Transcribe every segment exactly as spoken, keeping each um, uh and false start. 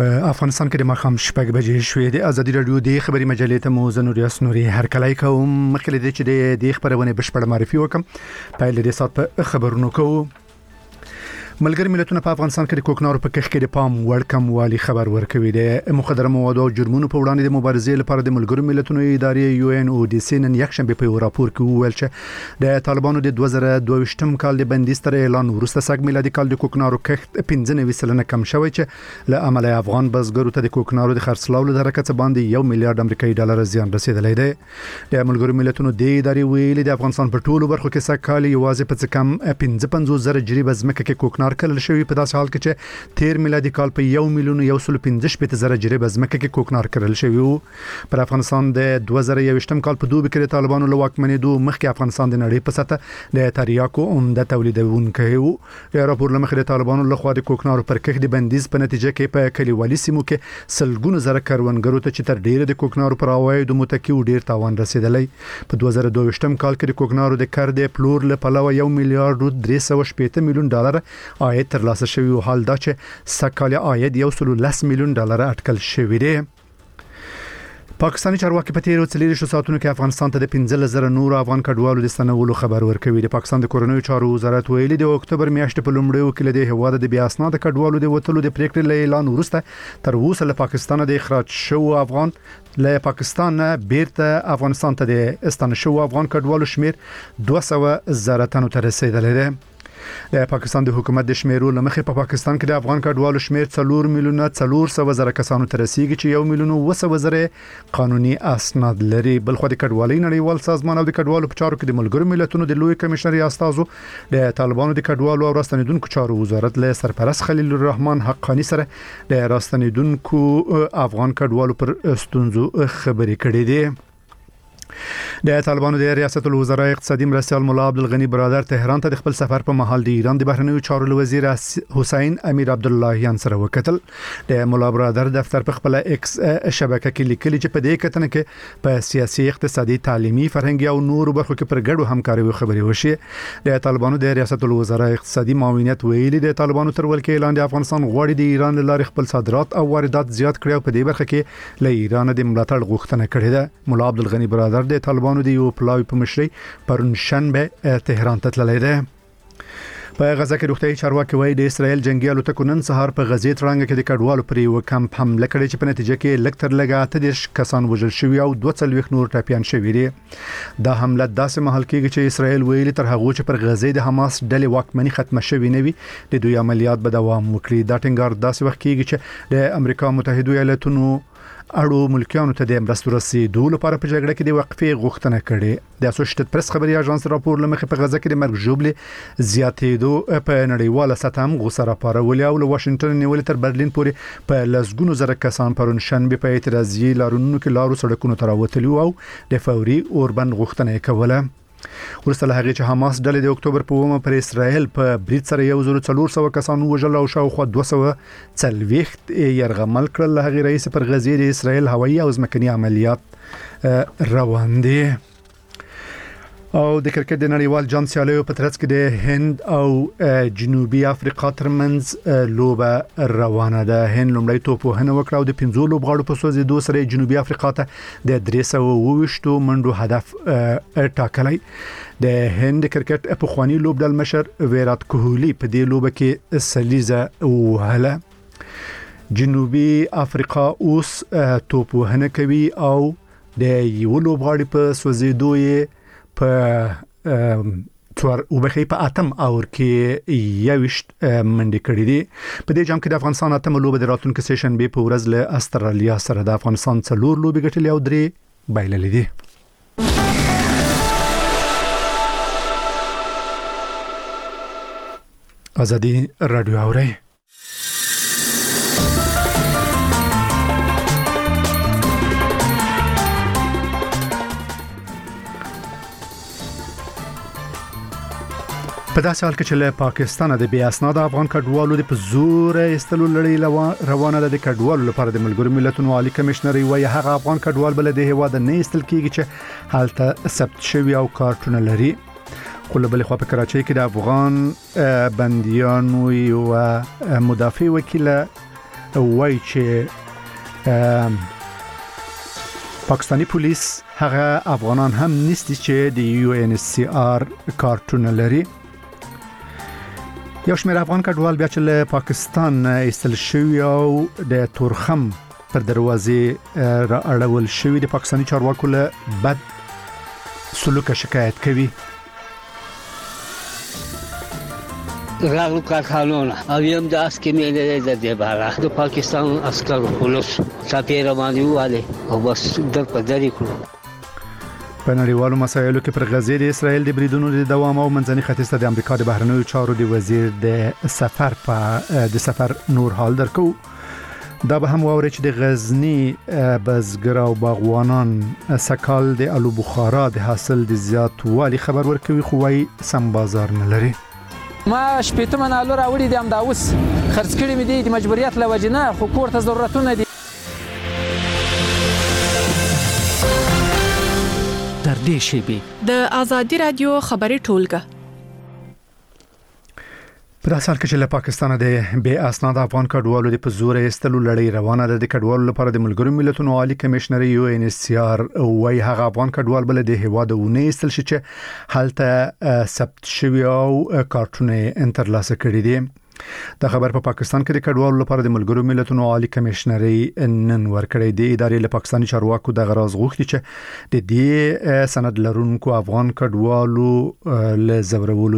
په افغانستان کې د ماښام شپږ بجې شوې د ازادي رادیو د خبري مجلې ته مو زنوري اسنوري هر کله کوم مخکې د چې د خبرونه بشپړ معرفي وکم په لدې سات په خبرونو کوو. ملګری ملتونه په افغانستان کې د کوکنارو په کښ کې د پام وړ کموالی خبر ورکوي. د مخدره موادو او جرمونو په وړاندې د مبارزې لپاره د ملګری ملتونو ادارې یو ان او ډي سي نن یک شنبه په راپور کې وویل چې د طالبانو د دوه زره دوه ویشتم کال د بندیز تر اعلان وروسته سږ میلادي کال د کوکنارو کښ پنځه نوي سلنه کم شوی چې له عمله افغان بزګرو ته د کوکنارو د خرڅلاو له حرکت باندې یو میلیارډ امریکایي ډالر زیان رسیدلی دی. د ملګری ملتونو د ادارې ویلي د افغانستان په ټولو برخو کې سږ کال یوازې په څه کم پنځه پنځوس زره جریبه ځمکه کې کوکنار کلل شوی په داسې حال کې چې تیر میلادي کال په یو میلیون یو سل پنځه شپږ زره جریبه ځمکه کې کوکنار کړل شوی وو. پر افغانستان د دوه زره یوویشتم کال په دوبي کې د طالبانو له واکمنېدو مخکې افغانستان د نړۍ په سطح د تریاکو عمده تولیدونکی وو. د راپور لمخې د طالبانو لخوا د کوکنارو پر کښ د بندیز په نتیجه کې په کلیوالي سیمو کې سلګونه زره کروندګرو ته چې تر ډیره د کوکنارو پر عوایدو متکی و ډیر تاوان رسیدلی. په دوه زره دوه ویشتم کال کې د کوکنارو د کار د پلور له پلوه یو میلیارډ درې سوه شپږ میلیون ډالر عاید ترلاسه شوی او حال دا چې سکاله عاید یو سل لس میلیون ډالر اټکل شوی دی. پاکستاني چارواکي په تیرو څلورو ساعتونو کې افغانستان ته د پنځه زره نور افغان کډوالو د ستنولو خبر ورکوي. د پاکستان د کورنیو چارو وزارت ویلي د اکتوبر میاشتې په لومړیو کې د هواد د بیا اسناد کډوالو د وټلو د پریکړې له اعلان وروسته تر اوسه له پاکستان د اخراج شو افغان له پاکستان بیرته افغانستان ته د استنه شو افغان کډوالو شمیر دوه سوه زره تنو ته رسیدلی دی. د پاکستان د حکومت د شمیرو لمخې په پاکستان کې د افغان کډوالو شمیر څلور میلیونه څلور سوه زره کسانو ته رسیدي چې یو میلیون و سوه زره قانوني اسناد لري. بل خو د کډوالۍ نړیوال سازمان او د کډوالو په چارو کې د ملګرو ملتونو د لوی کمشنر استازو د طالبانو د کډوالو او راستنیدونکو چارو وزارت له سرپرست خلیل الرحمن حقانی سره د راستنیدونکو افغان کډوالو پر ستونزو خبرې کړې دي. د طالبانو د ریاست الوزرا اقتصادي مرستیال مولا عبدالغنی برادر تهران ته د خپل سفر په محل د ایران د بهرنیو چارو وزیر حسین امیر عبداللهیان سره وکتل. د مولا برادر دفتر په خپل ایکس شبکه کې لیکلي چې په دې کتنه کې په سیاسي اقتصادي تعلیمي فرهنګي او نورو برخو کې پر ګډو همکاري خبرې وشي. د طالبانو د ریاست الوزرا اقتصادي معاونیت ویلي د طالبانو تر ولکې اعلان د افغانستان غواړي د ایران لارې خپل صادرات او واردات زیات کړي او په دې برخه کې له ایران د ملاتړ غوښتنه کړې ده. مولا عبدالغنی برادر د طالبانو د یو پلاوی په مشرۍ پرون شنبه تهران ته تللی دی. په غزه کې روغتیايي چارواکي وایي د اسرائیل جنگي الوتکو نن سهار په غزې ترانګ کې د کډوالو پر یو کمپ حمله کړې چې په نتیجه کې لږ تر لږه اته دېرش کسان وژل شوي او دوه څلوېښت نور ټپیان شوي دي. دا حمله داسې مهال کېږي چې اسرائیل ویلي تر هغه چې پر غزې د حماس ډلې واکمني ختمه شوې نه وي د دوی عملیات به دوام وکړي. دا ټینګار داسې وخت کېږي چې د امریکا متحده ایالاتونو اړو ملکیانو ته د مرستو رسیدو لپاره په جګړه کې د وقفې غوښتنه کړې. د اسوسییټډ پریس خبري اژانس راپور لمخې په غزه کې د مرګ ژوبلې زیاتېدو په نړیواله سطح هم غوسه راپارولې او له واشنگټن نیولې تر برلین پورې په لسګونو زره کسان پرون شنبه په اعتراضي لارونو کې لارو سړکونو ته راوتلي او د فوري اوربند غوښتنه یې کوله. ورسته له هغې چې حماس ډلې د اکتوبر په اوومه پر اسرائیل په برید سره یو زر څلور سوه کسان وژل او شاوخوا دوه سوه څلوېښت یرغمل کړل. له هغې راهیسې پر غزې د اسرائیل هوایي او ځمکني عملیات روان دي. او د کرکټ د نړیوال جام سیالیو په ترڅ کې د هند او جنوبي افریقا ترمنځ لوبه روانه ده. هند لومړی توپ وهنه وکړه او د پنځو لوبغاړو په سوځېدو سره جنوبي افریقا ته د درې سوه اووه ویشتو منډو هدف ټاکلی. د هند کرکټ پخوانی لوبډل مشر ویرات کوهلی په دې لوبه کې سلیزه وهله. جنوبي افریقا اوس توپ وهنه کوي او د یو لوبغاړي په سوځېدو یې په تور وبخې په اتم اور کې یوشت منډي کړې دي. په دې جام کې د افغانستان اتم لوبه د راتلونکي سیشن به په ورځ له استرالیا سره د افغانستان څلور لوبې ګټلې او درې بایللې دي. ازادي رادیو اوري. په داسې حال کې چې له پاکستان د بیا اسناد افغان کډوالو د پزور استلو لړۍ روانه ده. د کډوالو لپاره د ملګرو ملتونو عالی کمشنر وایي هغه افغان کډوال بل د هوا د نه استل کېږي چې حالت ثبت شوی او کارتونه لري. خو له بل خوا په کراچۍ کې د افغان بنديانو او مدافع وکیل وایي چې پاکستانی پولیس هغه افغانان هم نیستی چې د یو ان ایچ سی آر کارتونه لري. یو شمېر افغان کډوال بیا چې له پاکستان ایستل شوي او د تورخم پر دروازې را اړول شوي د پاکستانی چارواکو له بد سلوک شکایت کوي. راغلو کارخانونه او یم د اسکیمې د دې بارا د پاکستان عسکر پولیس سفیر باندې واله او بس در په دری کړو. په نړیوالو مسایلو کې پر غزې د اسرائیل د بریدونو د دوام او منځني ختیځ ته د امریکا د بهرنیو چارو د وزیر د سفر په د سفر نور حال درکو. دا به هم واوري چې د غزنی بزګر او باغوانان سکال د الو بخارا د حاصل د زیات والی خبر ورکوي خو وايي سم بازار نه لري. ما شپېته منالو راوړي دي همدا اوس خرڅ کړي مې دي د مجبوریت له وجې نه خو کور ته ضرورتونه دي. تر دې شیبې د آزادي رادیو خبري ټولګه په اصل کې چې له پاکستان د بې اسناد افغان کډوالو د پزور ایستلو لړۍ روانه ده. د کډوالو لپاره د ملګرو ملتونو عالی کمشنر یو ان ایچ سی آر وايي هغه افغان کډوال بل د هواد ونه ایستل شي چې هلته ثبت شوی او کارتونه انترلاسه کړی دي. دا خبر په پا پاکستان کې د کډوالو لپاره د ملګرو ملتونو عالی کمشنر نن ورکړی دی. ادارې له پاکستاني چارواکو د غراز غوښتي چې د دې سند لرونکو افغان کډوالو له زورولو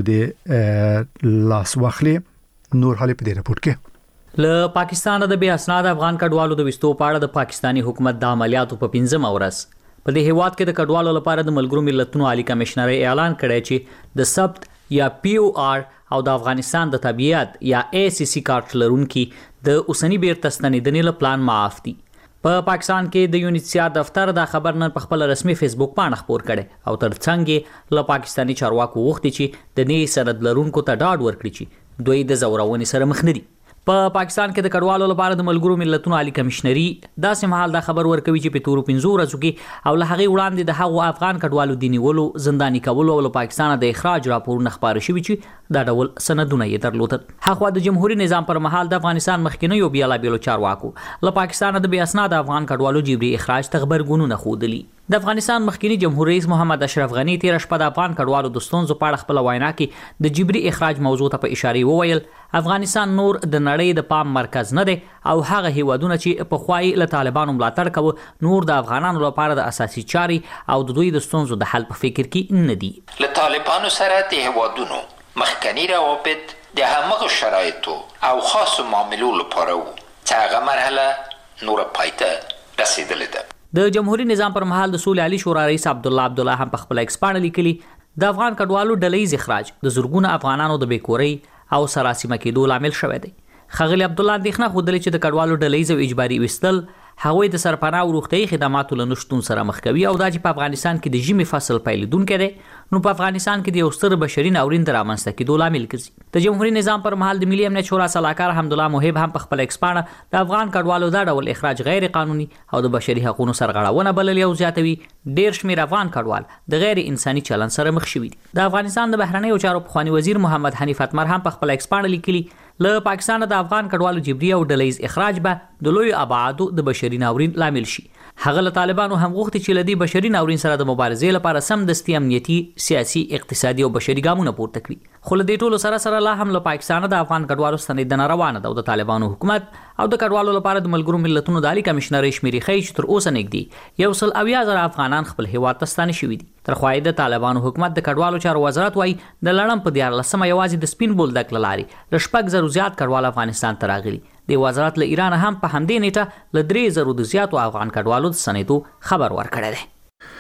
د لاس واخلي. نور حالې په دې رپورت کې له پاکستان د بې اسناد افغان کډوالو د وستو پاړه د پاکستاني حکومت د عملیاتو په پنځم ورځ په دې هیواد کې د کډوالو لپاره د ملګرو ملتونو عالی کمشنر اعلان کړی چې د ثبت یا پی او آر او د افغانستان د طبيعت یا ای سی سی کارت لرونکي د اوسنی بیرته ستنیدنې له پلان معاف دي. په پا پاکستان کې د یونیسیا دفتر دا خبر نن په خپل رسمي فیسبوک باندې خبر کړي او ترڅنګ له پاکستاني چارواکو وغوښتي چې د نې سند لرونکو ته ډاډ ورکړي چې دوی د زورونې سره مخ نه دي. په پا پاکستان کې د کډوالو لپاره د ملګرو ملتونو عالی کمشنري داسې مهال دا خبر ورکوي چې په تورو پنځو ورځو کې او له هغه وړاندې د هغو افغان کډوالو د نیولو زنداني کولو او له پاکستان د اخراج راپورونه خبري شوي چې دا ډول سندونه یې درلودل. هغه د جمهوریت نظام پر مهال د افغانستان مخکینیو بیاله بیلو چارواکو له پاکستان د بې اسناد افغان کډوالو جبري اخراج تخبرګونونه خودلی. د افغانستان مخکینی جمهور رئیس محمد اشرف غنی تیر شپه د افغان کډوالو د ستونزو په اړه خپل وینا کې د جبري اخراج موضوع ته په اشاره وویل افغانستان نور د نړۍ د پام مرکز نه دی او هغه هیوادونه چې په خوای له طالبانو ملاتړ کوي نور د افغانانو لپاره د اساسي چاري او د دوی د ستونزو د حل په فکر کې نه دي. له طالبانو سره د هیوادونو مخکنی روابط د همغه شرایطو او خاصو معاملو لپاره وو چې هغه مرحله نور پایته رسیدلې ده. د جمهوریت نظام پر مهال د سولې عالی شورا رئیس عبد الله عبد الله هم په خپل ایکس باندې لیکلي د افغان کډوالو ډلې اخراج د زورګونه افغانانو د بیکوري او سراسیمه کېدو لامل شوی دی. خغلی عبد الله اندېښنه خوده چې د کډوالو ډلې زو اجباري وستل هغوی د سرپناه او روغتي خدماتو له نشټون سره مخ کوي او دا چې په افغانستان کې د ژمي فصل پیلېدونکو دی نو په افغانستان کې د یو ستر بشري ناورین درامنځته کېدو لامل ګرځي. د جمهوریت نظام پر مهال د ملي امنیت شورا صلاحکار حمدالله محب هم په خپل ایکسپانه د افغان کډوالو دا ډول اخراج غیر قانوني او د بشري حقوقو سرغړونه بلل یو زیاتوي. ډیر شمیر افغان کډوال د غیر انساني چلن سره مخ شوي دي. د افغانستان د بهرنیو چارو پخوانی وزیر محمد حنیف اتمر هم په خپل ایکسپانه لیکلي له پاکستان د افغان کډوالو جبري او ډلېز اخراج به د لوی ابعادو د بشري ناورین لامل شي. هغه له طالبانو هم غوښتي چې لدی بشري ناورین سره د مبارزې لپاره سم دستي امنیتي سیاسي اقتصادي او بشري ګامونه پورته کړي. خو له دې ټولو سره سره لا هم له پاکستان د افغان کډوالو ستنیدنه روانه ده او د طالبانو حکومت او د کډوالو لپاره د ملګرو ملتونو د عالی کمشنر شمیري خی چې تر اوسه نږدې یو سل اویا زره افغانان خپل هیواد ته ستانه شوي دي. تر خو د طالبانو حکومت د کډوالو چارو وزارت وايي د لړم په دیار لسمه یوازې د سپین بولدک لاري ل شپږ زرو زیات کډوال افغانستان ته راغلي. د وزارت له ایران هم په همدې نیټه ل درې زرو د زیاتو افغان کډوالو د سنیدو خبر ورکړی دی.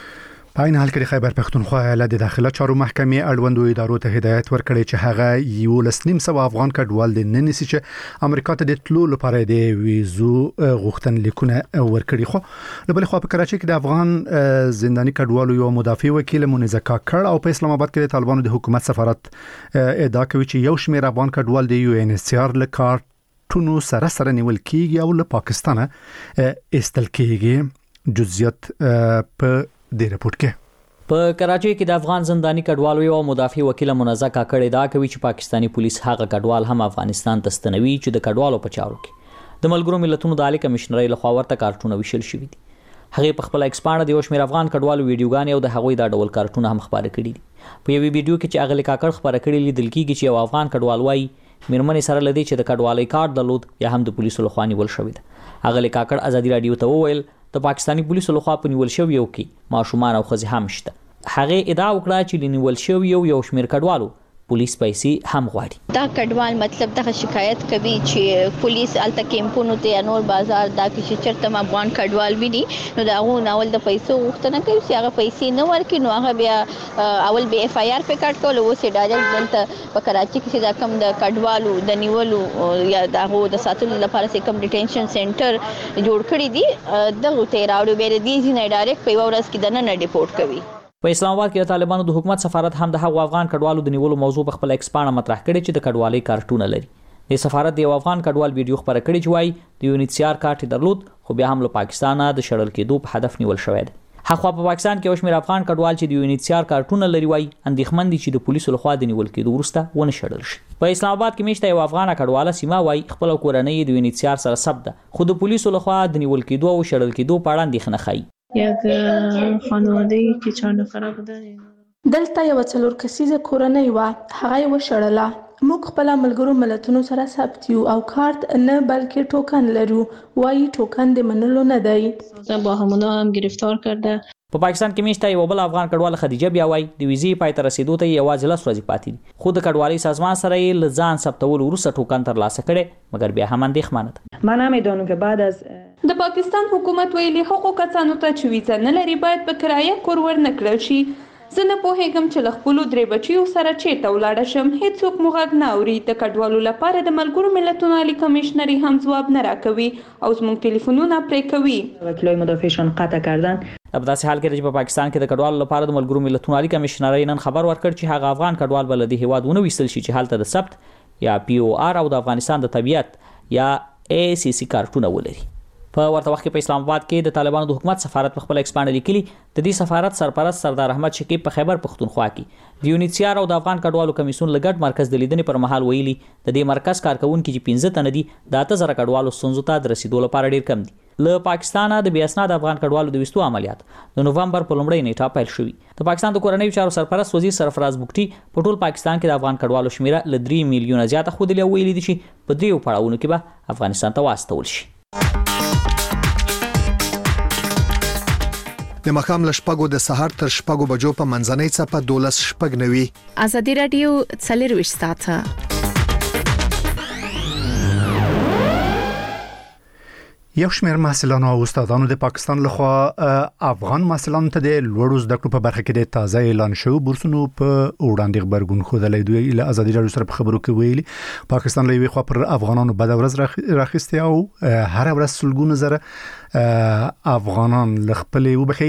په عین حال کې خیبر پختونخوا ایالت د داخله چارو محکمې اړوندو ادارو ته هدایت ورکړی چې هغه یو لسنیم سو افغان کډوال د ننسي چې امریکا ته د تلو لپاره د ویزو غوښتن لیکونه ورکړي. خو له بل خوا په کراچۍ کې د افغان زنداني کډوالو یو مدافع وکیل منیزه کاکړ او په اسلام آباد کې د طالبانو د حکومت سفارت ادعا کوي چې یو شمېر افغان کډوال د یو ان ایچ سی آر له کارت ټونو سره سره نیول کیږي او له پاکستان استل کیږي. جزئیات په دې رپورت کې په کراچۍ کې د افغان زنداني کډوالو یو مدافع وکیل منزه کاکړ ادعا کوي چې پاکستانی پولیس هغه کډوال هم افغانستان ته ستنوي چې د کډوالو په چارو کې د ملګرو ملتونو د عالی کمشنرۍ لخوا ورته کارټونه ویشل شوي دي. هغې په خپل ایکسپانډ د یو شمېر افغان کډوالو ویډیوګانې او د هغوی دا ډول کارټونه هم خپاره کړي دي. په یوې ویډیو کې چې اغلی کاکړ خپاره کړي لیدل کېږي چې یو افغان کډوال وایي میرمنې سره له دې چې د کډوالۍ کارت درلود یا هم د پولیسو لخوا نیول شوی ده. اغلی کاکړ ازادي راډیو ته وویل د پاکستاني پولیسو لخوا په نیول شویو کې ماشومان او ښځې هم شته. هغې ادعا وکړه چې د نیول شویو یو شمېر کډوالو پولیس پیسې هم غواړي. دا کډوال مطلب دغه شکایت کوي چې پولیس الته کیمپونو ته نور بازار دا کې چې چرته افغان کډوال ویني نو دا هغه ناول د پیسو غوښتنه کوي چې هغه پیسې نه ورکړي نو هغه بیا اول به اف آی آر په کټ کول او سې ډایرکټ دلته په کراچي کې دا کم د کډوالو د نیولو یا دغه د ساتلو لپاره چې کم ډیټینشن سنټر جوړ کړی دي دغه ته راوړي به دي چې نه ډایرکټ په ورځ کې دنه نه ډیپورټ کوي. په اسلام آباد کې د طالبانو د حکومت سفارت هم د هغو افغان کډوالو د نیولو موضوع په خپل ایکسپانډ مطرح کړي چې د کډوالۍ کارټونه لري. د سفارت د یو افغان کډوال ویډیو خبره کړي چې وایي د یو انتشار کارت درلود خو بیا هم له پاکستانه د شړل کېدو په هدف نیول شوی دی. هغه په پاکستان کې یو شمېر افغان کډوال چې د یو انتشار کارټونه لري وایي اندېښمن دي چې د پولیسو لخوا د نیول کېدو وروسته ونه شړل شي. په اسلام آباد کې میشته یو افغان کډواله سیما وایي خپل کورنۍ د یو انتشار سره سب ده خو د پولیسو لخوا د نیول کېدو او شړل کېدو په اړه اندېښنه ښيي. یک خانواده که چهار نفره بودن دلته یو څلور کسیزه کورنۍ وه هغه یې وشړله. موږ خپل ملګرو ملتونو سره ثبت یو او کارت نه بلکې ټوکن لرو وایي ټوکن د منلو نه دی. با همونا هم گرفتار کرده. په پاکستان کې میشته یو بل افغان کډوال خدیجه بیا وایي د ویزې پای ته رسیدو ته یوازې لس ورځې پاتې دي خو د کډوالۍ سازمان سره یې له ځان ثبتولو وروسته ټوکن ترلاسه کړی مګر بیا هم اندېښمنه ده. من نمیدونم که بعد از د پاکستان حکومت ویلي هغو کسانو ته چې ویزه نه لري باید په کرایه کور ورنه کړل شي. زه نه پوهیږم چې له خپلو درې بچیو سره چیرته ولاړه شم. هیڅوک مو غږ نه اوري. د کډوالو لپاره د ملګرو ملتونو عالی کمیشنري هم ځواب نه راکوي او زموږ ټلیفونونه پرې کوي. وکیلای مدافعشان قطع کردن. په داسې حال کې چې په پاکستان کې د کډوالو لپاره د ملګرو ملتونو عالی کمیشنري نن خبر ورکړ چې هغه افغان کډوال بل د هیواد ونه ویستل شي چې هلته د ثبت یا پی او آر او د افغانستان د طبيعت یا ای سی سی کارتونه ولري. په ورته وخت کې په اسلام آباد کې د طالبانو د حکومت سفارت په خپل ایکسپانډ لیکلي د دې سفارت سرپرست سردار احمد شکیب په خیبر پختونخوا کې د یونیسیار او د افغان کډوالو کمیسیون لګډ مرکز د لیدنې پر مهال ویلي د دې مرکز کارکونکو چې پنځه تنه دي د اته زره کډوالو ستونزو ته د رسیدو لپاره ډیر کم دي. له پاکستانه د بې اسناد افغان کډوالو د وستو عملیات د نوومبر په لومړۍ نیټه پیل شوي. د پاکستان د کورنیو چارو سرپرست وزیر سرفراز بوکټي په ټول پاکستان کې د افغان کډوالو شمیره له درې میلیونه زیاته ښودلې او ویلي دي چې په دریو پړاوونو کې به افغانستان ته واستول شي. د مخام له شپږو د سهار تر شپږو بجو په منځنۍ څپه دولس شپږ نوي. ازادي راډیو څلرویشت ساعته. یو شمېر محصلانو او استادانو د پاکستان لخوا افغان محصلانو ته د لوړو زده کړو په برخه کې د تازه اعلان شوی بورسونو په وړاندې خبرګون خوده دوی له ازادي راډیو سره په خبرو کې ویلي پاکستان له یوې خوا پر افغانانو بد ورځ راخسته او هر ورځ سلګونه زره افغانان ل خپل وبخي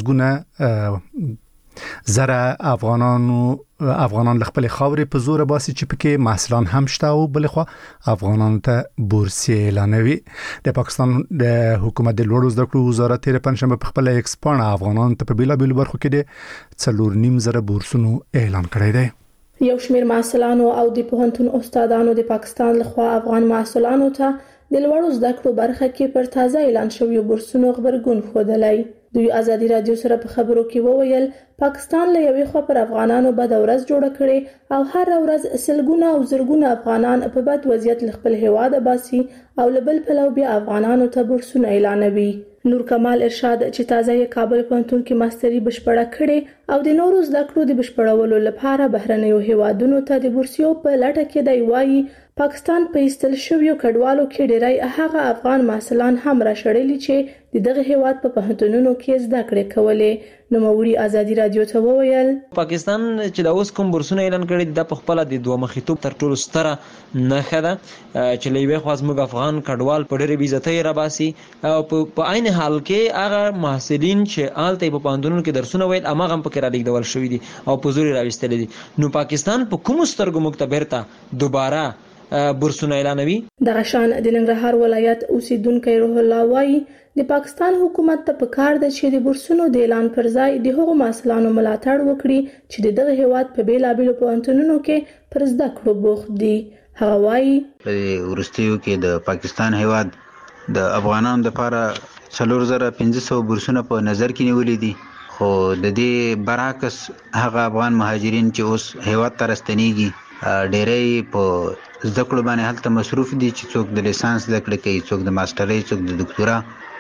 لزګونه زره افغانانو افغانان ل خپل خاورې په زور باسي چې پکې محصلان هم شته او بلخوا افغانانو ته بورسي اعلانوي. د پاکستان د حکومت د لوړو زده کړو وزارت تیر پنځمه په خپل ایکسپانډ افغانانو ته په بیلا بیل برخو کې د څلور نیم زره بورسونو اعلان کړی دی. یو شمېر محصلانو او د پوهنتون استادانو د پاکستان لخوا افغان محصلانو ته د لوړو زده کړو برخه کې پر تازه اعلان شوی بورسونو خبرګون خوده. دوی ازادي راډیو سره په خبرو کې وویل پاکستان له یوې خوا پر افغانانو بد ورځ جوړه کړي او هر ورځ سلګونه او زرګونه افغانان په بد وضعیت له خپل هیواد باسي او له بل پلو بیا افغانانو ته بورسونه اعلانوي. نور کمال ارشاد چې تازه یې کابل پوهنتون کې ماستري بشپړه کړي او د نورو زده کړو د بشپړولو لپاره بهرنیو هیوادونو ته د بورسیو په لټه کې دی. وایي پاکستان په ایستل شویو کډوالو کې ډېری هغه افغان محصلان هم راشړلي چې د دغه هیواد په پوهنتونونو کې زده کړې کولې. نو موري ازادي راډیو ته وویل پاکستان چې د اوس کوم بورسونه اعلان کړي د په خپل د دوه مخیتوب تر ټولو ستره نه ده چې لوي خاص موږ افغان کډوال په ډېرې بیزتۍ را باسي او په عین حال کې هغه محصلین چې آلته په پوهنتونونو کې درسونه وایي اماغه هم پکې را لیکدول شوی دي او په زور راوستل دي. نو پاکستان په کوم سترګو مکتبرته دوباره بورسونه اعلانوي. د غشان د ننګرهار ولایت اوسیدونکو روح الله وایي د پاکستان حکومت ته پکار ده چې د بورسونو د اعلان پر ځای د هغو محصلانو ملاتړ وکړي چې د دغه هیواد په بیلابیلو پوهنتونونو کې پر زده کړو بوخت دي. هغه وایي په ورستیو کې د پاکستان هیواد د افغانانو لپاره څلور زره پنځه سوه بورسونه په نظر کې نیولې دي، خو د دې برعکس هغه افغان مهاجرین چې اوس هیواد ته راستنیږي ډېری په زده کړو باندې هلته مصروف دي، چې څوک د لیسانس زده کړې کوي، څوک د ماسټرۍ، څوک د ډاکټورا.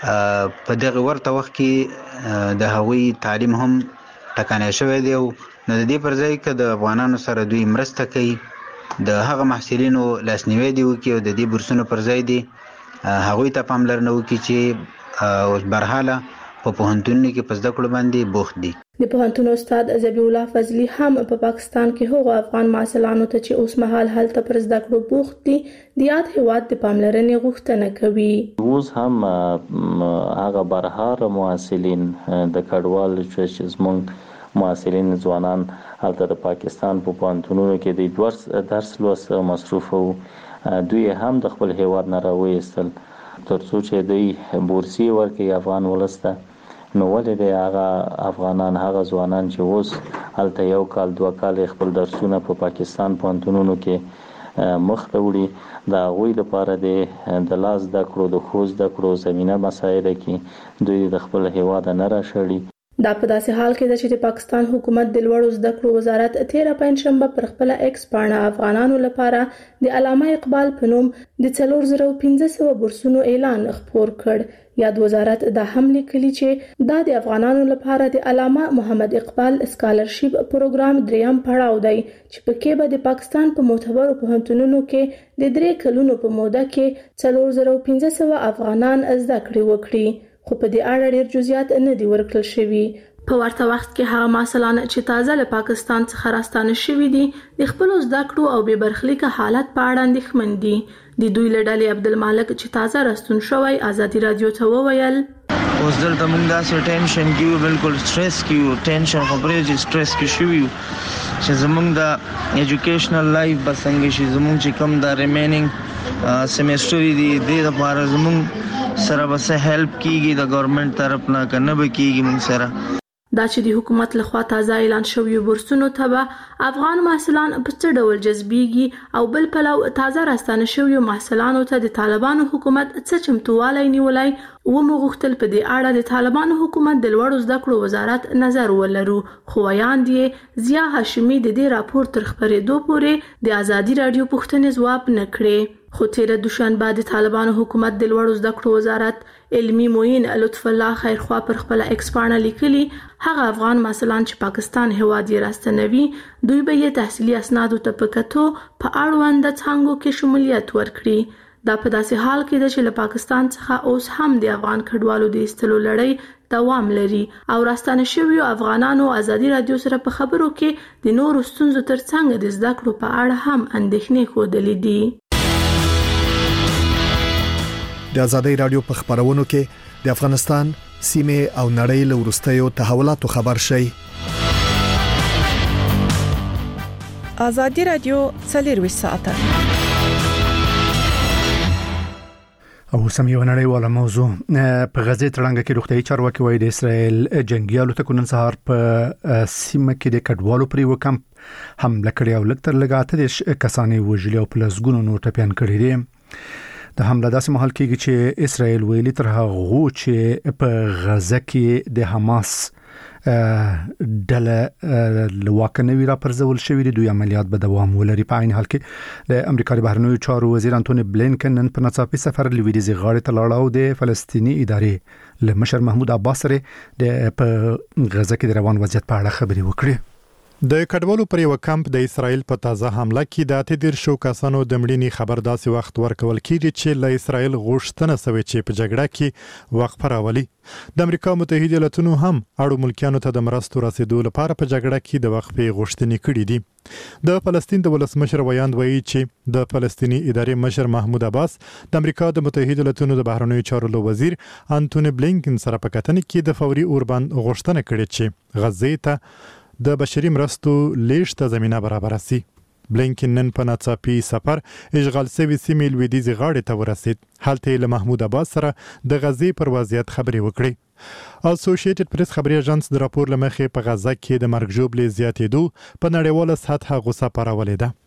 په دغه ورته وخت کې د هغوی تعلیم هم ټکنی شوی دی، نو د دې پر ځای که د افغانانو سره دوی مرسته کوي، د هغه محصلینو لاسنیوی دی وکړي او د دې بورسونو پر ځای دی هغوی ته پاملرنه وکړي چې اوس برحاله په پوهنتونونو کې په زده کړو باندې بوخت دي. د پوهنتون استاد ذبیح الله فضلي هم په پاکستان کې هغو افغان محصلانو ته چې اوس مهال هلته پر زده کړو بوخت دي د یاد هیواد د پاملرنې غوښتنه کوي. اوس هم هغه برهار محصلین د کډوال چې زموږ محصلین ځوانان هلته د پاکستان په پوهنتونونو کې د درس لوست مصروف وو، دوی هم د خپل هیواد نه راوېستل ترڅو چې دوی بورسي ورکړي افغان ولس ته. نو ولې د هغه افغانان هغه ځوانان چې اوس هلته یو کال دوه کال خپل درسونه په پاکستان پوهنتونونو کې مخ ته وړي، د هغوی لپاره د لاس زده کړو د ښو زده کړو زمینه مساعده کړي، دوی د خپل هیواد نه راشړي. دا په داسې حال کې ده چې د پاکستان حکومت د لوړو زده کړو وزارت تیره پنځشنبه پر خپل ایکس پاڼه افغانانو لپاره د علامه اقبال په نوم د څلور زره پنځه سوه بورسونو اعلان خپور کړ. یاد وزارت دا هم لیکلي چې دا د افغانانو لپاره د علامه محمد اقبال اسکالرشپ پروګرام دریم پړاو دی چې پکې به د پاکستان په معتبرو پوهنتونونو کې د درې کلونو په موده کې څلور زره پنځه سوه افغانان زده کړې وکړي، خو په دې اړه ډېر جزئیات نه دي ورکړل شوي. په ورته وخت کې هغه محصلان چې تازه له پاکستان څخه راستانه شوي دي د خپلو زده کړو او بې برخلیکه حالت په اړه اندېښمن دي. د دوی له ډلې عبدالمالک چې تازه راستون شوی ازادي رادیو ته وویل اوس دلته موږ داسې ټینشن کې یو، بالکل سټرس کې یو، ټینشن خبرې چې سټرس کې شوي یو چې زموږ د ایجوکیشنل لایف به څنګه شي، زموږ چې کوم د ریمیننګ سیمیسټر دي د دې لپاره زموږ سره به څه هیلپ کیږي د ګورنمنټ طرف نه، که نه به کیږي موږ سره. دا چې د حکومت لخوا تازه اعلان شوی بورسونو ته به افغان محصلان په څه ډول جذبیږي او بل پلو تازه راستانه شوی محصلانو ته د طالبانو حکومت څه چمتووالی نیولای و مو غوښتل په دې اړه د طالبانو حکومت د لوړو زده کړو وزارت نظر ولرو، خو ویاند یې ضیا هاشمي د دې راپور تر خپرېدو پورې د ازادي رادیو پوښتنې ځواب نه کړې. خو تیره دوشنبه د طالبانو حکومت د لوړو زده کړو وزارت علمي معین لطف الله خیرخوا پر خپل ایکس پاڼه لیکلي هغه افغان محصلان چې پاکستان هیواد یې راستنوي دوی به یې تحصیلي اسنادو ته په کتو په اړونده څانګو کې شمولیت ورکړي. دا په داسې حال کې ده چې له پاکستان څخه اوس هم د افغان کډوالو د ایستلو لړۍ دوام لري او راستانه شویو افغانانو ازادي رادیو سره په خبرو کې د نورو ستونزو ترڅنګ د زده کړو په اړه هم اندېښنې ښودلې دي. د ازادي رادیو په خبرونو کې د افغانستان سیمه او نړۍ له وروستیو تحولاتو خبر شي. ازادي رادیو څلور ساعته او سم یو نړیواله موضوع په غزه تړانګه کې روغتيایي چارواکي وایي د اسرائیل جنگیالو ته نن سهار په سیمه کې د کډوالو پر یو کمپ حمله کړې او لکتر لګاته د کسانې وژلې او پلسګونو نور ټپيان کړي دي. د حمله داسې محل کېږي چې اسرائیل ویلي تر هغه چې په غزه کې د حماس ډله لواکنوي را پرځول شوې دي، دوی عملیات به دوام ولري. په عین حال کې د امریکا د بهرنیو چارو وزیر انټونی بلینکن نن په ناڅاپي سفر لویدیځ غاړې ته لاړ او د فلسطینی ادارې له مشر محمود عباس سره د په غزه کې د روان وضعیت په اړه خبرې وکړې. د کډوالو پر یو کمپ د اسرائیل په تازه حمله کې د اتدیر شو کسانو د مړینې خبر داسې وخت ورکول کیږي چې له اسرائیل غوښتنه سوي چې په جګړه کې وقفه راولي. د امریکا متحده ایالاتونو هم اړو ملکیانو ته د مرستو رسیدو لپاره په جګړه کې د وقفې غوښتنې کړې دي. د فلسطین د ولسمشر ویاند وایي چې د فلسطینی ادارې مشر محمود عباس د امریکا د متحده ایالاتونو د بهرنیو چارو وزیر انټونی بلینکن سره په کتنه کې د فوري اوربند غوښتنه کړې چې غزه ته د بشري مرستو لیږد ته زمينه برابر سي. بلینکن نن په ناڅاپي سفر اشغال سوي سیمې لویدیځ غاړې ته ورسید. هلته له محمود عباس سره د غزې پر وضعیت خبرې وکړې. اسوسییټډ پریس خبري اژانس د راپور لمخې په غزه کې د مرګ ژوبلې زیاتېدو په نړیواله سطح غوسه پارولې ده.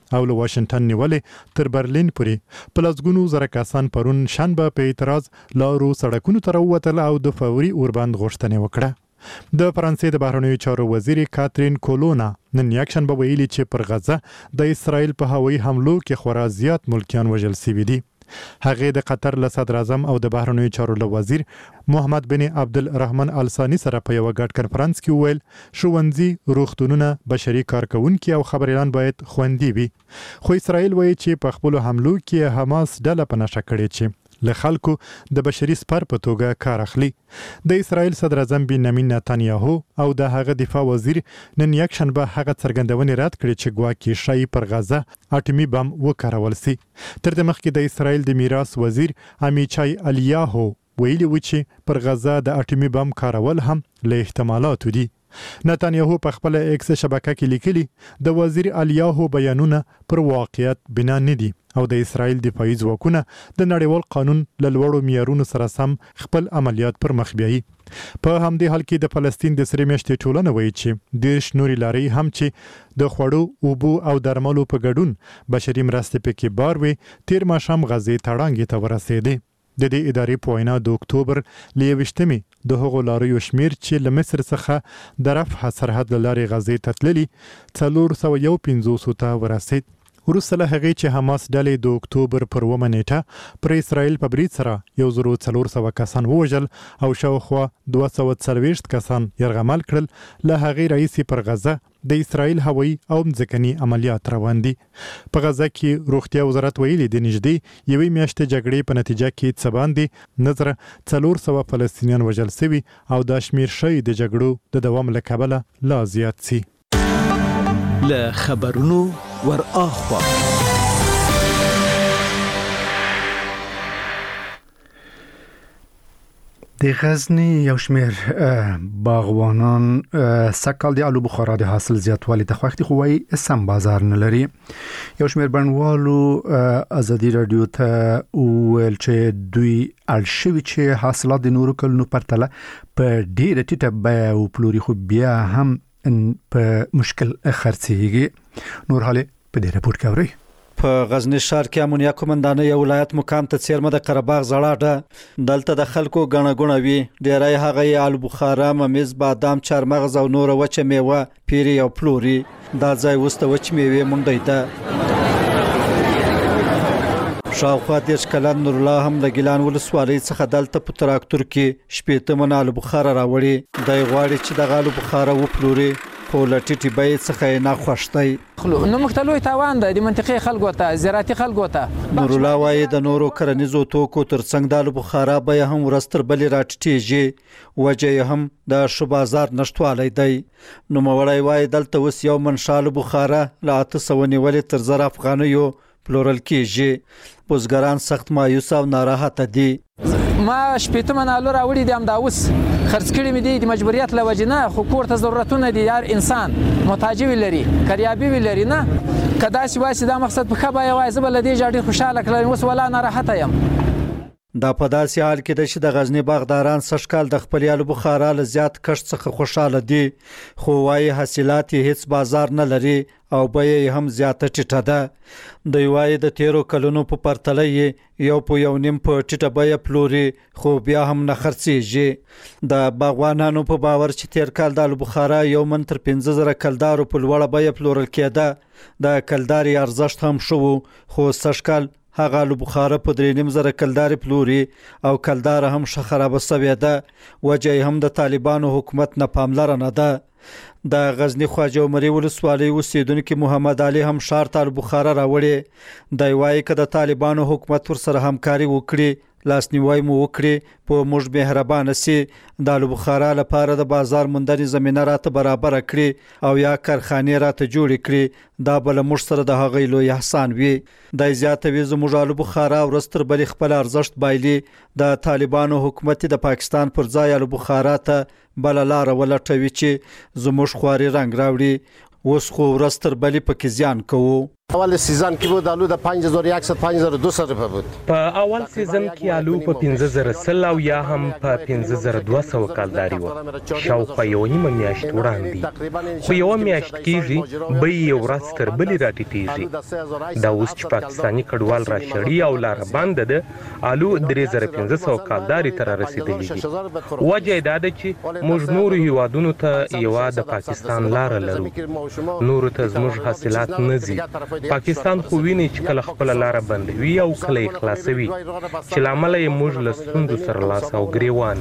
او له واشنگټن نیولې تر برلین پورې پلسګونو زره کسان پرون شنبه په اعتراض لارو سړکونو ته راووتل او د فوري اوربند غوښتنه وکړه. د فرانسې د بهرنیو چارو وزیر کاترین کولونا نن یکشنبه ویلي چې پر غزه د اسرائیل په هوایي حملو کې خورا زیات ملکیان وژل شوي دي. هغه د قطر له صدر اعظم او د بهرنیو چارو له وزیر محمد بن عبدالرحمن الثانی سره په یو غټ کنفرانس کې ویل ښوونځي، روغتونونه، بشري کارکونکي او خبريالان باید خوندي وي. خو اسرائیل وایي چې په خپل حملو کې حماس ډله په نشه کړې چې له خلکو د بشري سپر په توګه کار اخلي. د اسرائیل صدر اعظم بنیامین نتانیاهو او د هغه دفاع وزیر نن یکشنبه هغه څرګندونې رد کړې چې ګواکې شای پر غزه اټومي بم وکارول سي. تر دې مخکې د اسرائیل د میراث وزیر امیچای الیاهو ویلي و چې پر غزه د اټومي بم کارول هم له احتمالاتو دي. نتانیاهو په خپل ایکس شبکه کې لیکلي د وزیر الیاهو بیانونه پر واقعیت بنا نه دي او د اسرائیل دفاعي ځواکونه د نړیوال قانون له لوړو معیارونو سره سم خپل عملیات پر مخ بیایي. په همدې حال کې د فلسطین د سرې میاشتې ټولنه وایي چې دیرش نوري لارې هم چې د خوړو، اوبو او درملو په ګډون بشري مرستې پکې بار وي تیر ماښام غزې تړانګې ته ورسېدې. د دې ادارې په وینا د اکتوبر له یوویشتمې د هغو لاریو شمیر چې له مصر څخه د رفح سرحد له لارې غزې ته تللي څلور سوه یو پنځوسو ته ورسېد. وروسته له هغې چې حماس ډلې د اکتوبر پر اوومه نیټه پر اسرائیل په برید سره یو زرو څلور سوه کسان ووژل او شاوخوا دوه سوه څلوېښت کسان یرغمل کړل، له هغې راهیسې پر غزه د اسرائیل هوایي او مځکني عملیات روان دي. په غزه کې روغتیا وزارت ویلي د نږدې یوې میاشتې جګړې په نتیجه کې څه باندې نظر څلور سوه فلسطینیان وژل شوي او دا شمیر شوی د جګړو د دوام له کبله لا زیات سي. له خبرونو ور اخوا د غزنی یو شمیر باغوانان سکهال د آلو بخارا د حاصل زیاتوالي ته خوښتي خو وايي سم بازار نه لري. یو شمیر بڼوالو ازادي رادیو ته ویل چې دوی اړ شوي چې حاصلات د نورو کلونو پرتله په ډیره ټیټه بیه وپلوري، خو بیا هم په مشکل خرڅېږي. نور حاله په دې رپورت کې اورئ. په غزنی ښار کې امونیا کومندانه یو ولایت مقام ته څیرمه د قرهباغ زړه ده. دلته د خلکو غڼه غونه وي، ډیری هغه یې آلو بخارا، ممیز، بادام، چارمغز او نور وچه میوه پیری او پلوري. دا ځای وسته وچ میوه مونډی ده. شاوخوا دیش کلن نور الله هم د ګیلان ولسوالۍ څخه دلته په تراکتور کې شپېته من آلو بخارا راوړي. دی غواړي چې د آلو بخارا وپلوري خو له ټیټې بیې څخه یې نه خوښ دی. نو موږ ته لوی تاوان دی د منطقې خلکو ته، زراعتي خلکو ته. نور الله وایي د نورو کرنیزو توکو ترڅنګ د آلو بخارا بیه هم ورځ تر بلې راټیټېږي، وجه یې هم د ښه بازار نشتوالی دی. نوموړی وایي دلته اوس یو منشه آلو بخارا له اته سوه نیولې تر زر افغانیو پلورل کېږي. بزګران سخت مایوس او ناراحته دي. ما شپېته من آلو راوړي دي، همدا اوس خرڅ کړي مې دي د مجبوریت له وجې نه، خو کور ته ضرورتونه دي. هر انسان محتاجي لري، کریابي لري. نه که داسې وایي چې دا مقصد په ښه بیه وایي زه به له دې ډېر خوشحاله کړم، اوس ولا ناراحته یم. دا په داسې حال کې ده چې د غزنی باغداران سږ کال د خپل آلو بخارا له زیات کښت څخه خوشحاله دي، خو وایي حاصلات یې هیڅ بازار نه لري او بیه یې هم زیاته ټیټه ده. دوی وایي د تیرو کلونو په پرتله یې یو په یو نیم په ټیټه بیه پلوري، خو بیا هم نه خرڅېږي. د باغوانانو په باور چې تیر کال د آلو بخارا یو من تر پنځه زره کلدارو په لوړه بیه پلورل کېده. د کلداري ارزښت هم ښه و، خو سږ کال هغه آلو بخارا په درې نیم زره کلدارې پلوري او کلداره هم ښه خرابه سوې ده. وجه یې هم د طالبانو حکومت نه پاملرنه ده. د غزنی خواجه عمري ولسوالۍ اوسیدونکي محمد علي هم ښار ته آلو بخارا راوړي. دی وایي که د طالبانو حکومت ورسره همکاري وکړي، لاسنیوی مو وکړي، په موږ مهربانه سي، د آلو بخارا لپاره د بازار موندنې زمینه راته برابره کړي او یا کارخانې راته جوړې کړي، دا به له موږ سره د هغوی لوی احسان وي. دی زیاتوي زموږ آلو بخارا ورځ تر بلې خپل ارزښت بایلي. د طالبانو حکومت د پاکستان پر ځای آلو بخارا ته بله لاره ولټوي چې زموږ خواري رنګ راوړي. اوس خو ورځ تر بلې پکې زیان کوو. اول سیزن کې بود آلو د پنځه هزار وصد پنځه هزار دویست روپیه بود. په اول سیزن کې آلو په پنځه زره سل او یا هم په پنځه زره دوه سوه کالداري و. شاوخوا یوه نیمه میاشت وړاندې خو یوه میاشت کېږي بیې یو ورځ تر بلې راټیټېږي. دا اوس چې پاکستاني کډوال راشړي او لاره بنده ده آلو درې زره پنځه سوه کالداري ته رارسېدلي دي. وجه یې دا ده چې موږ نورو هیوادونو ته یوه د پاکستان لاره لرو، نورو ته زموږ حاصلات نه ځي. پاکستان خو ویني چې کله خپله لاره بندوي او کله یې خلاصوي چې له امله یې موږ له ستونزو سره لاس او ګرېوان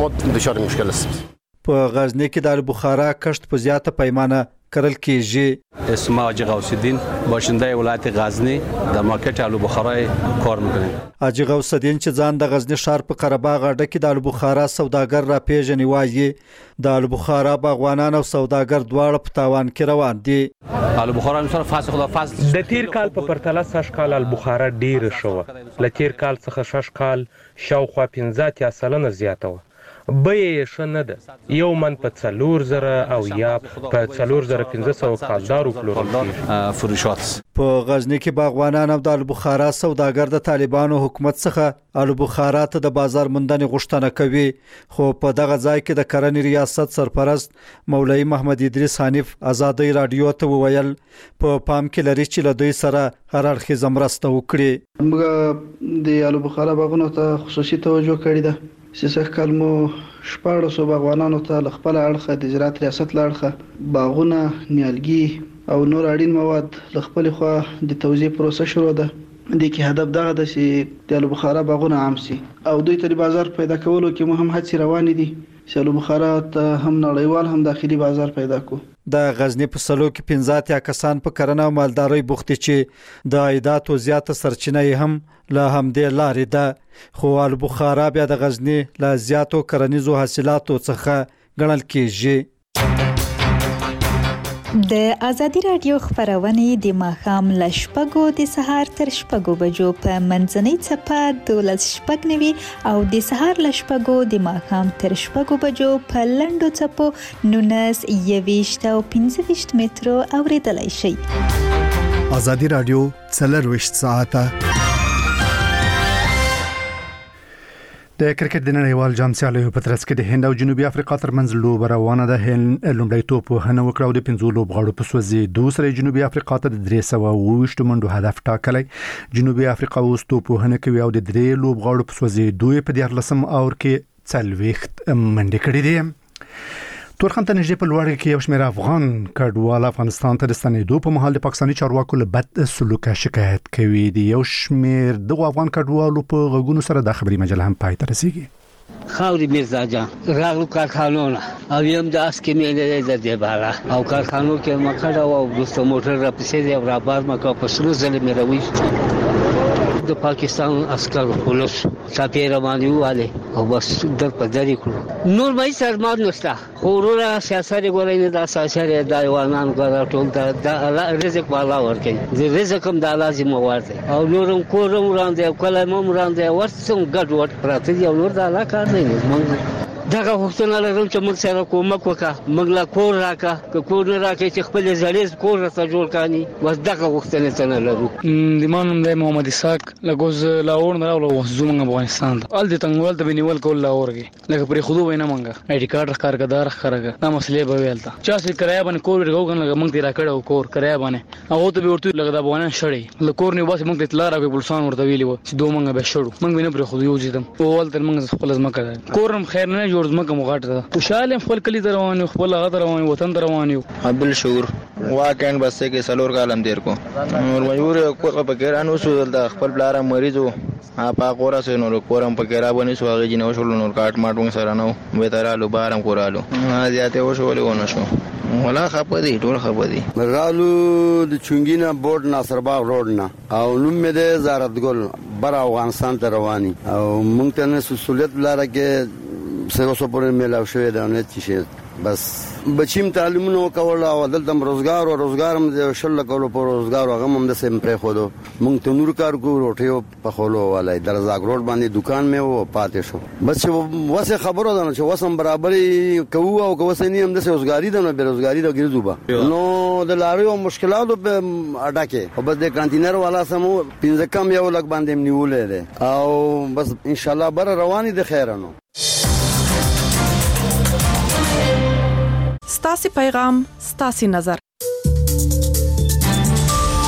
یو. په غزني کې د البخارا کښت په زیاته پیمانه کرل کیږي. اسمه حاجی غوث الدین باشنده ولایت غزنی د مارکت البخارا کار میکنه. حاجی غوث الدین چې ځان د غزنی ښار په قره باغ اډه کې د البخارا سوداګر را پیژني وایي د البخارا باغوانان او سوداګر دواړه په تاوان کې روان دي. البخارا مثلا فصل خدا فصل د تیر کال په پرتله سږ کال البخارا ډیره شوه. له تیر کال څخه شش کال شاوخوا پنځه اتیا سلنه زیاته وه. بیه یې ښه نه ده، یو من په څلور زره او یا په څلور زره پنځه سوه کالدارو پلورل کېږي. په غزني کې باغوانان او د البخارا سوداګر د طالبانو حکومت څخه البخارا ته د بازار موندنې غوښتنه کوي، خو په دغه ځای کې د کرنې ریاست سرپرست مولوي محمد ادریس حنیف ازادۍ راډیو ته وویل په پام کې لري چې له دوی سره هر اړخیزه مرسته وکړي. موږ د البخارا باغونو ته خصوصي توجه کړې ده. سیسه کال مو شپاړس باغوانانو ته له خپل اړخه د زراعت ریاست له اړخه باغونه، نیالګي او نور اړین مواد له خپل خوا د توزیع پروسه شروع ده. د کې هدف دغه ده چې د البخارا باغونه عام شي او دوی ته بازار پیدا کولو کې مهم هڅې روانې دي چې البخارا ته هم نړیوال هم داخلي بازار پیدا کو. د غزنی په سلو کې پنځه اتیا کسان په کرنه او مالدارۍ بوخت دي چې د عایداتو زیاته سرچینه یې هم له همدې لارې ده. خو البخارا بیا د غزنی له زیاتو کرنیزو حاصلاتو څخه ګڼل کېږي. د ازادي رادیو خبرونه د ماښام له شپږو د سهار تر شپږو بجو په منځنۍ څپه دولس شپږ نوي او د سهار له شپږو د ماښام تر شپږو بجو په لنډو څپو نولس یویشت او پنځه ویشت مترو اوریدلای شئ. ازادي رادیو څلرویشت ساعته د کرکټ د نړیوال جام سیالیو په ترڅ کې د هند او جنوبي افریقا ترمنځ لوبه روانه ده. هند لومړی توپ وهنه وکړه او د پنځو لوبغاړو په سوځېدو سره جنوبي افریقا ته د درې سوه اووه ویشت منډو هدف ټاکلی. جنوبي افریقا اوس توپ وهنه کوي او د درې لوبغاړو په سوځېدو یې په دیارلسم اوور کې څلوېښت منډې کړې دي. تورخم ته نږدې په لوړ کې یو شمېر افغان کډوال افغانستان ته د ستنېدو په مهال د پاکستاني چارواکو له بد سلوکه شکایت کوي. د یو شمېر دغو افغان کډوالو په غږونو سره د خبري مجله هم پای ته رسیږي. خاوري میرزا جان راغلو کارخانونه او یم د اسکې مې د دې بالا او کارخانو کې مکړه او دوست موټر را پسې دی را بار مکه په سلو زله مې راوي د پاکستان عسكر پولیس چاپیره باندې واله او بس در په دری کړو. نور به سرماد نشته خو ورته سیاست غوړې نه د اساسي د ایوانان غوړ ټول د رزق والا ورکې د رزق هم د لازم ورته او نورم کورم وړاندې کلمه وړاندې ورڅم ګډ وټ پراته دی او نور د علاقه کار نه مونږ دغه وختونه لرم چې موږ سره کومک وکړه موږ لا کور راکا که کور نه راکې چې خپل ځړېز کور راته جوړ کاني بس دغه وختونه څنګه لرو. د مانم د محمد اسحاق لګوز لاور نه راولو زموږ افغانستان ته ال دې تنګول ته بنیول کول لاورږي لکه پرې خودو وینا مونږه آی ډی کارت کارګدار خرګه دا مسلې به ویلته چا چې کرایه باندې کور ورغو کنه موږ تیرا کړو کور کرایه باندې هغه ته به ورته لګدا بونه شړې له کور نه بس موږ ته لار راغی پولیسان ورته ویلی و چې دوه مونږ به شړو موږ وینې پرې خودو یو ځدم اول تر موږ خپل ځمکه کورم خیر نه جوړ ځمکه مغاټه خوشاله خپل کلی روان خپل غد روان وطن روان یو عبد الشکور واکن بس کې سلور کالم دیر کو نور مېور کو په ګرانو سو د خپل بلاره مریضو اپا قورا سه نور کورم په ګرا باندې سو هغه جنو شول نور کاټ ماټون سره نو به ترالو بارم کورالو زیاته و شو ونه شو ولا خپدي ټول خپدي مرالو د چونګینا بورډ ناصر باغ روډ نه او نوم مې د زارت ګل بر افغانستان ته رواني او مونږ ته نه سہولت لاره کې سره سو پورې ملاو شوې ده نه چې بس بچیم تعلیمونه وکول او دلته روزګار او روزګار هم د شل کولو پر روزګار هغه هم د سیم پرې خو دو مونږ ته نور کار کو روټي په خولو والای درزاګ روډ باندې دکان مې و پاتې شو بس وسه خبرو ده چې وسم برابرې کوو او کوسه نه هم د روزګاری ده نه بیروزګاری ده ګرځوبه نو د لاريو مشکلاتو په اډا کې او بس د کانټینر والا سمو پنځه کم یو لګ باندې نیولې ده او بس ان شاء الله بر رواني د خیرانو ستاسو پیغام ستاسو نظر